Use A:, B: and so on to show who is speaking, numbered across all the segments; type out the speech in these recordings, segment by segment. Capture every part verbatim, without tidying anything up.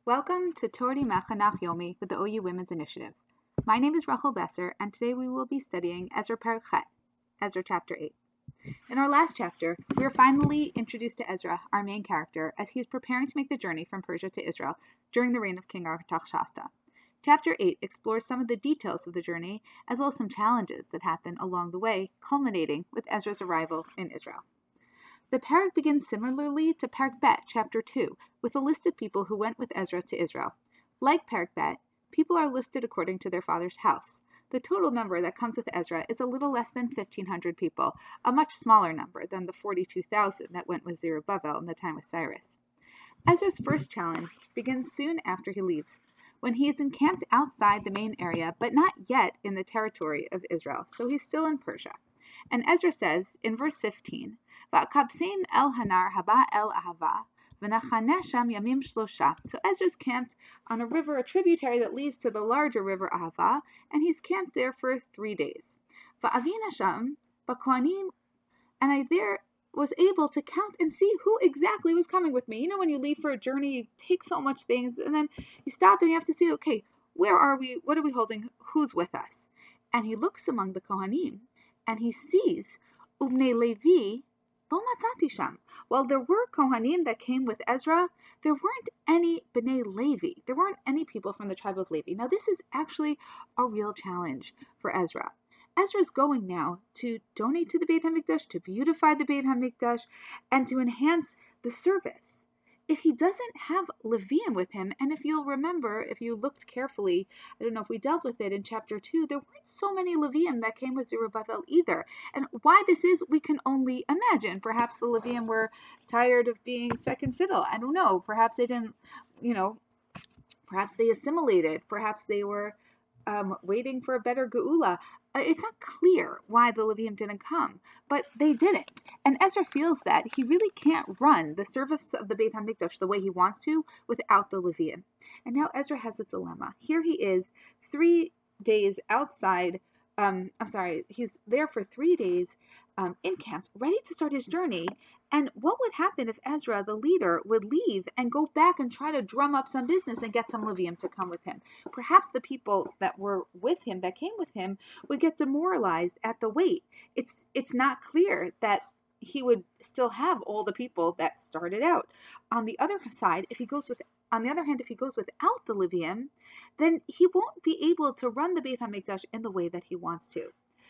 A: Welcome to Tori Machanach Yomi with the O U Women's Initiative. My name is Rachel Besser, and today we will be studying Ezra Perek Chet, Ezra chapter eight. In our last chapter, we are finally introduced to Ezra, our main character, as he is preparing to make the journey from Persia to Israel during the reign of King Artaxerxes. Chapter eight explores some of the details of the journey, as well as some challenges that happen along the way, culminating with Ezra's arrival in Israel. The parak begins similarly to Parak Bet, chapter two, with a list of people who went with Ezra to Israel. Like Parak Bet, people are listed according to their father's house. The total number that comes with Ezra is a little less than fifteen hundred people, a much smaller number than the forty-two thousand that went with Zerubbabel in the time of Cyrus. Ezra's first challenge begins soon after he leaves, when he is encamped outside the main area, but not yet in the territory of Israel, so he's still in Persia. And Ezra says in verse fifteen, "Va'kabsim el hanar haba el ahava, v'nachaneh sham yamim shlosha." So Ezra's camped on a river, a tributary that leads to the larger river Ahava, and he's camped there for three days. Va'avina sham b'kohanim, and I there was able to count and see who exactly was coming with me. You know, when you leave for a journey, you take so much things, and then you stop and you have to see, okay, where are we? What are we holding? Who's with us? And he looks among the Kohanim, and he sees Ubnei Levi lo matzati sham. While there were Kohanim that came with Ezra, there weren't any Bnei Levi. There weren't any people from the tribe of Levi. Now, this is actually a real challenge for Ezra. Ezra's going now to donate to the Beit HaMikdash, to beautify the Beit HaMikdash, and to enhance the service. If he doesn't have Levium with him, and if you'll remember, if you looked carefully, I don't know if we dealt with it in chapter two, there weren't so many Levium that came with Zerubbabel either. And why this is, we can only imagine. Perhaps the Levium were tired of being second fiddle. I don't know. Perhaps they didn't, you know, perhaps they assimilated. Perhaps they were um, waiting for a better geula. It's not clear why the Levium didn't come, but they didn't. And Ezra feels that he really can't run the service of the Beit HaMikdash the way he wants to without the Levium. And now Ezra has a dilemma. Here he is, three days outside, um, I'm sorry, he's there for three days um, in camp, ready to start his journey. And what would happen if Ezra, the leader, would leave and go back and try to drum up some business and get some Levium to come with him? Perhaps the people that were with him, that came with him, would get demoralized at the wait. It's it's not clear that he would still have all the people that started out. On the other side, if he goes with on the other hand, if he goes without the Levium, then he won't be able to run the Beit HaMikdash in the way that he wants to.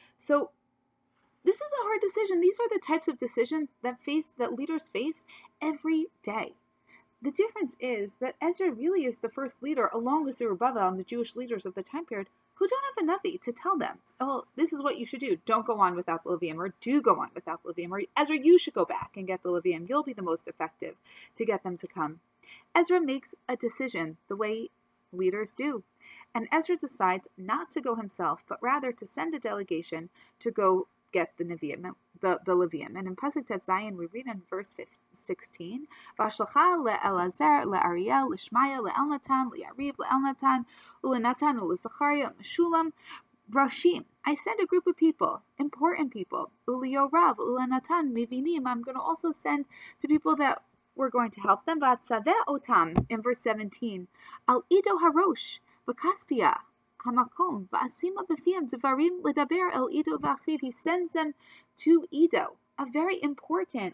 A: So this is a hard decision. These are the types of decisions that face that leaders face every day. The difference is that Ezra really is the first leader, along with Zerubbabel and the Jewish leaders of the time period, who don't have a Navi to tell them, oh, this is what you should do. Don't go on without the Levium, or do go on without the Levium, or Ezra, you should go back and get the Levium. You'll be the most effective to get them to come. Ezra makes a decision the way leaders do. And Ezra decides not to go himself, but rather to send a delegation to go get the Nevi'im, the, the Levium. And in Pasuk Tet Zayin, we read in verse sixteen, V'ashlacha le'Elazar, le'Ariel, le'Shmaya, le'Elnatan, le'Yariv, le'Elnatan, u'le'Natan, u'le'Zachariah, Meshulam, Rashim. I send a group of people, important people, u'le'Yorav, u'le'Natan, Mivinim. I'm going to also send to people that we're going to help them. V'atzaveh otam, in verse seventeen, Al Ido Harosh, V'Kaspia, Hamakom, Va'asima b'fiyam devarim ledaber el Ido v'achiv. He sends them to Ido, a very important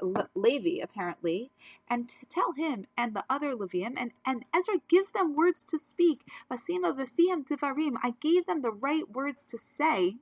A: Levi, apparently, and to tell him and the other Levium, and, and Ezra gives them words to speak. Va'asima b'fiyam devarim. I gave them the right words to say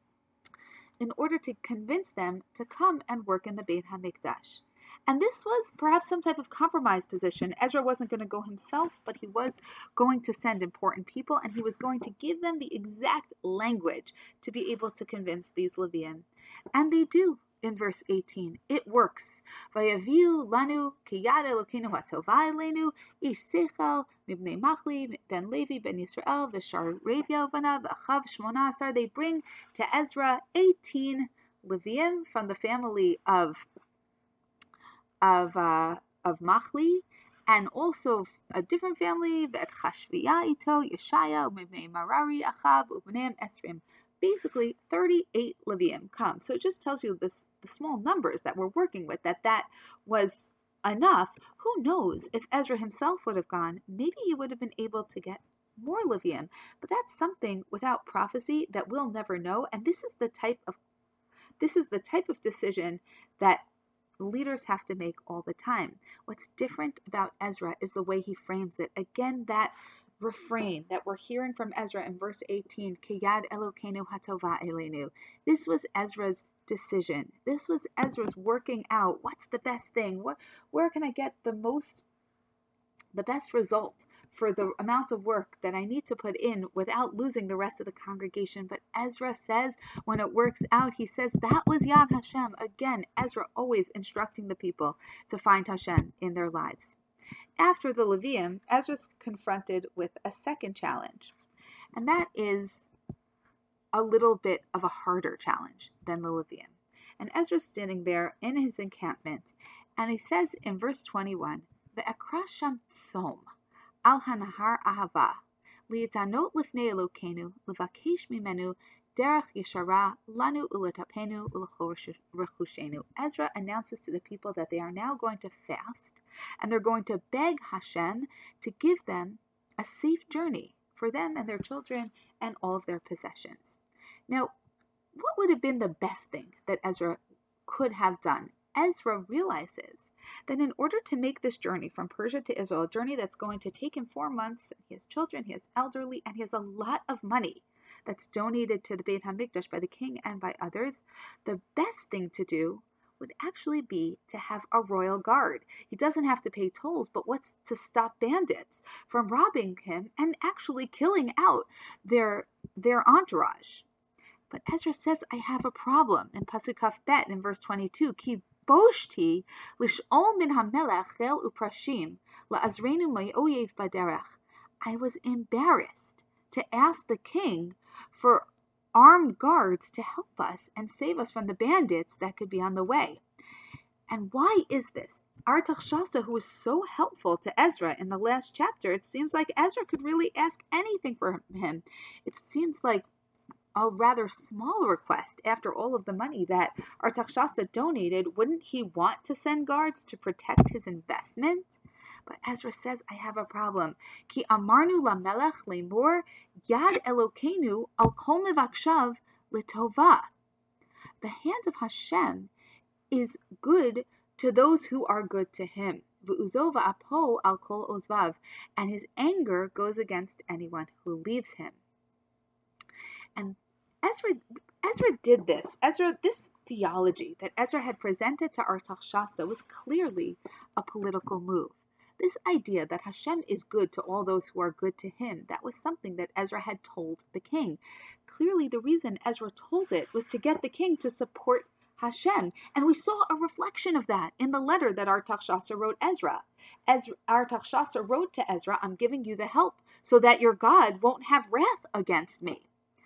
A: in order to convince them to come and work in the Beit HaMikdash. And this was perhaps some type of compromise position. Ezra wasn't going to go himself, but he was going to send important people, and he was going to give them the exact language to be able to convince these Levium. And they do in verse eighteen. It works. Vayaviu lanu ki yad Elokeinu hatovah elenu ish seichel mibnei Machli ben Levi ben Yisrael v'shar Revia banav v'achav shmona asar. They bring to Ezra eighteen Levium from the family of of uh, of Machli, and also a different family, Vet Chashviya ito, Yeshaya, Mibnei Merari, Achav, Ubneim Esrim. Basically, thirty-eight Levium come. So it just tells you this, the small numbers that we're working with, that that was enough. Who knows, if Ezra himself would have gone, maybe he would have been able to get more Levium. But that's something without prophecy that we'll never know. And this is the type of this is the type of decision that leaders have to make all the time. What's different about Ezra is the way he frames it. Again, that refrain that we're hearing from Ezra in verse eighteen, Ki yad Elokeinu hatova elenu. This was Ezra's decision. This was Ezra's working out what's the best thing. What, where can I get the most, the best result for the amount of work that I need to put in without losing the rest of the congregation. But Ezra says when it works out, he says that was Yad Hashem. Again, Ezra always instructing the people to find Hashem in their lives. After the Levium, Ezra's confronted with a second challenge, and that is a little bit of a harder challenge than the Levium. And Ezra's standing there in his encampment, and he says in verse twenty-one, Ve'ekra sham tzom al hanahar ahava liyitanot lifnei Elokeinu levakesh mimenu derech yeshara lanu uletapenu ulechorechushenu. Ezra announces to the people that they are now going to fast, and they're going to beg Hashem to give them a safe journey for them and their children and all of their possessions. Now, what would have been the best thing that Ezra could have done? Ezra realizes that in order to make this journey from Persia to Israel, a journey that's going to take him four months, he has children, he has elderly, and he has a lot of money that's donated to the Beit HaMikdash by the king and by others, the best thing to do would actually be to have a royal guard. He doesn't have to pay tolls, but what's to stop bandits from robbing him and actually killing out their, their entourage? But Ezra says, I have a problem. In Pasuk Kaf Bet, in verse twenty-two, Ki boshti lish'ol min hamelech chel uprashim la'azreinu ma'oyev baderech. I was embarrassed to ask the king for armed guards to help us and save us from the bandits that could be on the way. And why is this? Artaxerxes, who was so helpful to Ezra in the last chapter, it seems like Ezra could really ask anything for him. It seems like a rather small request after all of the money that Artaxerxes donated. Wouldn't he want to send guards to protect his investment? But Ezra says, I have a problem. Ki amarnu lamelech lemor yad Elokeinu al kol mevakshav litova. The hand of Hashem is good to those who are good to him. V'uzo va'apo al kol ozvav. And his anger goes against anyone who leaves him. And Ezra, Ezra did this. Ezra, this theology that Ezra had presented to Artaxerxes was clearly a political move. This idea that Hashem is good to all those who are good to him, that was something that Ezra had told the king. Clearly, the reason Ezra told it was to get the king to support Hashem. And we saw a reflection of that in the letter that Artaxerxes wrote Ezra. Ezra Artaxerxes wrote to Ezra, I'm giving you the help so that your God won't have wrath against me.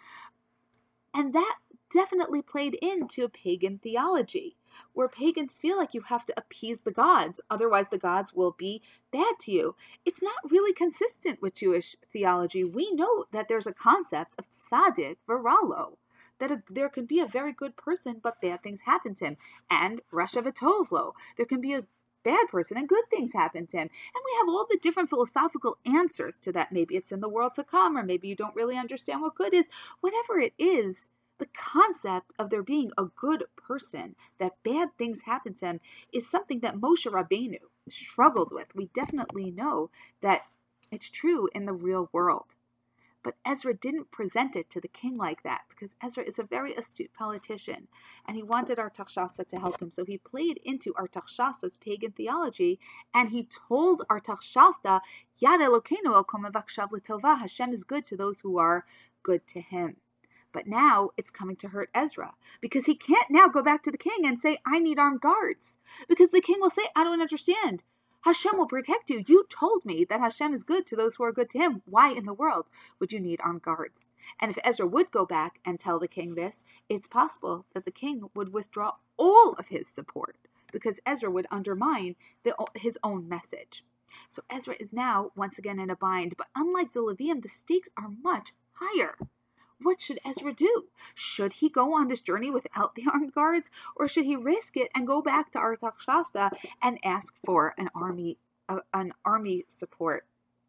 A: And that definitely played into pagan theology, where pagans feel like you have to appease the gods, otherwise the gods will be bad to you. It's not really consistent with Jewish theology. We know that there's a concept of tzaddik v'ralo, that a, there can be a very good person, but bad things happen to him, and rasha v'tovlo, there can be a bad person and good things happen to him. And we have all the different philosophical answers to that. Maybe it's in the world to come, or maybe you don't really understand what good is. Whatever it is, the concept of there being a good person, that bad things happen to him, is something that Moshe Rabbeinu struggled with. We definitely know that it's true in the real world. But Ezra didn't present it to the king like that, because Ezra is a very astute politician, and he wanted Artaxerxes to help him. So he played into Artaxerxes' pagan theology, and he told Artaxerxes, Yad Elokeinu el kol mevakshav l'tova, Hashem is good to those who are good to him. But now it's coming to hurt Ezra, because he can't now go back to the king and say, I need armed guards, because the king will say, I don't understand. Hashem will protect you. You told me that Hashem is good to those who are good to him. Why in the world would you need armed guards? And if Ezra would go back and tell the king this, it's possible that the king would withdraw all of his support, because Ezra would undermine the, his own message. So Ezra is now once again in a bind, but unlike the Levium, the stakes are much higher. What should Ezra do? Should he go on this journey without the armed guards, or should he risk it and go back to Artachshasta and ask for an army, uh, an army support?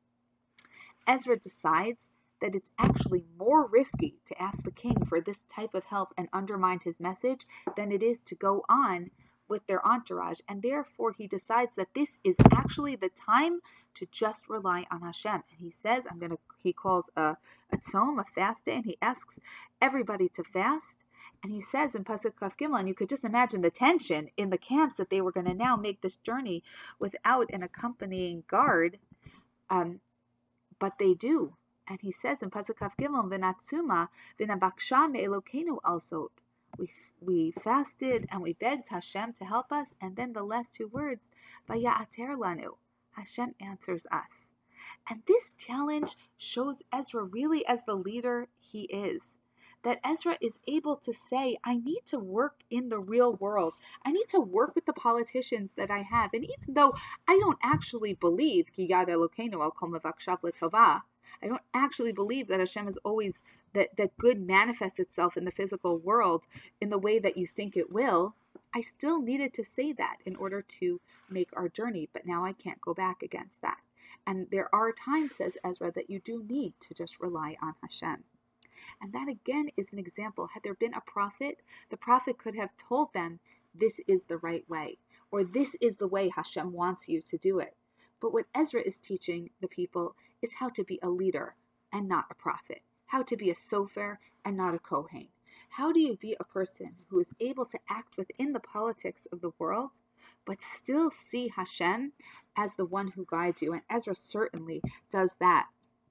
A: Ezra decides that it's actually more risky to ask the king for this type of help and undermine his message than it is to go on with their entourage, and therefore he decides that this is actually the time to just rely on Hashem. And he says, I'm gonna he calls a, a tzom, a fast day, and he asks everybody to fast. And he says in Pasuk Kaf Gimel, and you could just imagine the tension in the camps that they were going to now make this journey without an accompanying guard, um, but they do. And he says in Pasuk Kaf Gimel, V'natsuma v'nabaksha me'elokenu also. We we fasted and we begged Hashem to help us, and then the last two words, Vaya'ater lanu, Hashem answers us. And this challenge shows Ezra really as the leader he is. That Ezra is able to say, I need to work in the real world. I need to work with the politicians that I have. And even though I don't actually believe, Ki yad Elokeinu al kol mevakshav l'tovah, I don't actually believe that Hashem is always, that, that good manifests itself in the physical world in the way that you think it will. I still needed to say that in order to make our journey, but now I can't go back against that. And there are times, says Ezra, that you do need to just rely on Hashem. And that again is an example. Had there been a prophet, the prophet could have told them, this is the right way, or this is the way Hashem wants you to do it. But what Ezra is teaching the people is how to be a leader and not a prophet, how to be a sofer and not a kohen. How do you be a person who is able to act within the politics of the world, but still see Hashem as the one who guides you? And Ezra certainly does that.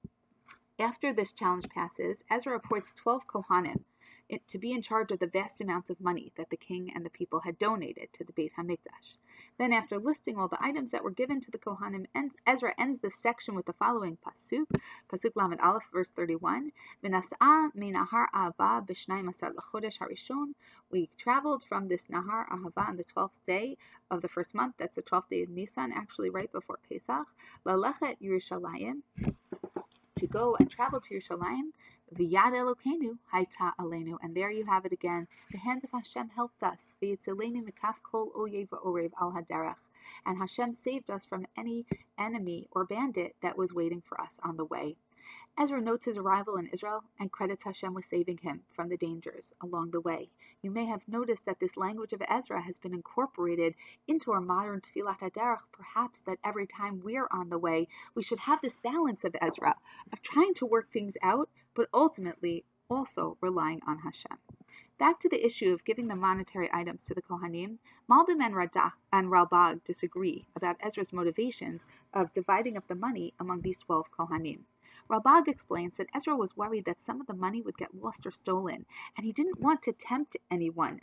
A: After this challenge passes, Ezra appoints twelve Kohanim to be in charge of the vast amounts of money that the king and the people had donated to the Beit HaMikdash. Then, after listing all the items that were given to the Kohanim, Ezra ends this section with the following pasuk, pasuk Lamed Aleph, verse thirty-one. V'nas'a minahar Ahava b'shnayim asar l'chodesh harishon. We traveled from this Nahar Ahava on the twelfth day of the first month. That's the twelfth day of Nisan, actually right before Pesach. Lalechet Yerushalayim, to go and travel to Yerushalayim. V'yad Elokeinu hayta aleinu, and there you have it again. The hand of Hashem helped us. V'yitzilenu mikaf kol oyev v'orev al haderech, and Hashem saved us from any enemy or bandit that was waiting for us on the way. Ezra notes his arrival in Israel and credits Hashem with saving him from the dangers along the way. You may have noticed that this language of Ezra has been incorporated into our modern Tfilat HaDerech, perhaps that every time we're on the way, we should have this balance of Ezra, of trying to work things out, but ultimately also relying on Hashem. Back to the issue of giving the monetary items to the Kohanim, Malbim and, Radak, and Ralbag disagree about Ezra's motivations of dividing up the money among these twelve Kohanim. Ralbag explains that Ezra was worried that some of the money would get lost or stolen, and he didn't want to tempt anyone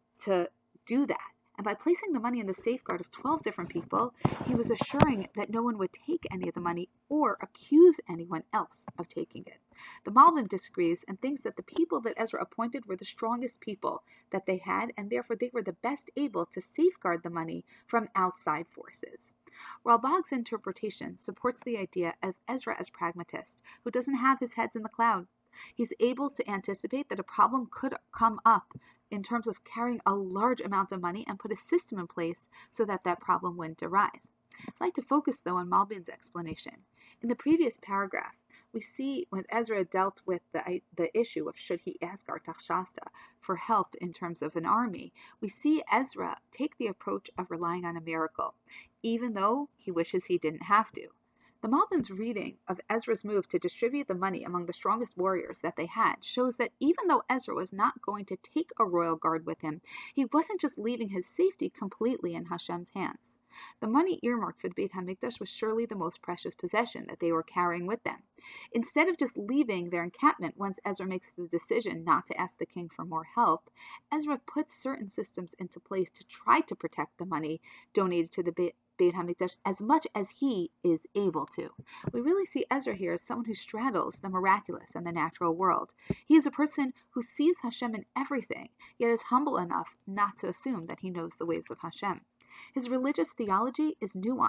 A: to do that. And by placing the money in the safeguard of twelve different people, he was assuring that no one would take any of the money or accuse anyone else of taking it. The Malbim disagrees and thinks that the people that Ezra appointed were the strongest people that they had, and therefore they were the best able to safeguard the money from outside forces. Ralbag's interpretation supports the idea of Ezra as pragmatist, who doesn't have his head in the cloud. He's able to anticipate that a problem could come up in terms of carrying a large amount of money and put a system in place so that that problem wouldn't arise. I'd like to focus, though, on Malbim's explanation. In the previous paragraph, we see when Ezra dealt with the, the issue of should he ask Artachshasta for help in terms of an army, we see Ezra take the approach of relying on a miracle, even though he wishes he didn't have to. The Malbim's reading of Ezra's move to distribute the money among the strongest warriors that they had shows that even though Ezra was not going to take a royal guard with him, he wasn't just leaving his safety completely in Hashem's hands. The money earmarked for the Beit HaMikdash was surely the most precious possession that they were carrying with them. Instead of just leaving their encampment once Ezra makes the decision not to ask the king for more help, Ezra puts certain systems into place to try to protect the money donated to the Beit Beit HaMikdash as much as he is able to. We really see Ezra here as someone who straddles the miraculous and the natural world. He is a person who sees Hashem in everything, yet is humble enough not to assume that he knows the ways of Hashem. His religious theology is nuanced,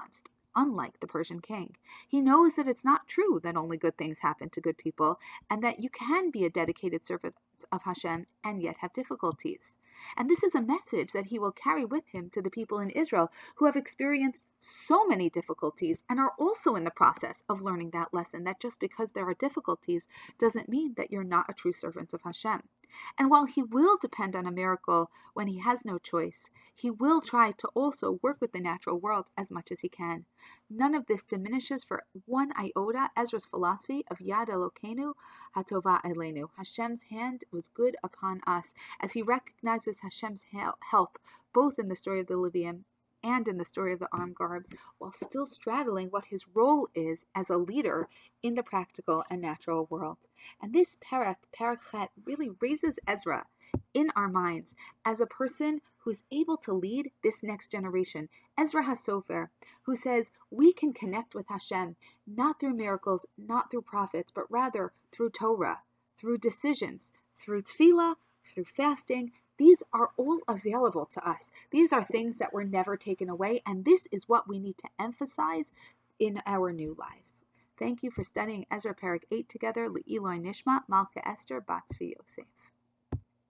A: unlike the Persian king. He knows that it's not true that only good things happen to good people, and that you can be a dedicated servant of Hashem and yet have difficulties. And this is a message that he will carry with him to the people in Israel who have experienced so many difficulties and are also in the process of learning that lesson, that just because there are difficulties doesn't mean that you're not a true servant of Hashem. And while he will depend on a miracle when he has no choice, he will try to also work with the natural world as much as he can. None of this diminishes for one iota Ezra's philosophy of Yad Elokeinu Hatova Elenu. Hashem's hand was good upon us, as he recognizes Hashem's help both in the story of the Levium and in the story of the armed guards, while still straddling what his role is as a leader in the practical and natural world. And this parak, Parak Chet, really raises Ezra in our minds as a person who's able to lead this next generation. Ezra HaSofer, who says we can connect with Hashem not through miracles, not through prophets, but rather through Torah, through decisions, through tefillah, through fasting. These are all available to us. These are things that were never taken away, and this is what we need to emphasize in our new lives. Thank you for studying Ezra Parak eight together. Le'iloi Nishma, Malka Esther, Bat Tzvi Yosef.